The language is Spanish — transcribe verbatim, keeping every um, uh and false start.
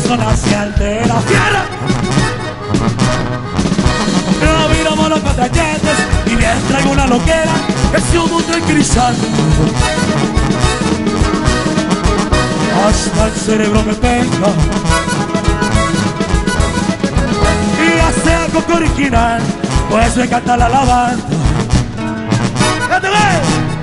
persona se altera. ¡Tierra! La miramos los contrayentes y bien traigo una loquera, es un mundo en cristal. Hasta el cerebro me pega y hace algo original, pues me encanta la lavanda. ¡Cántame!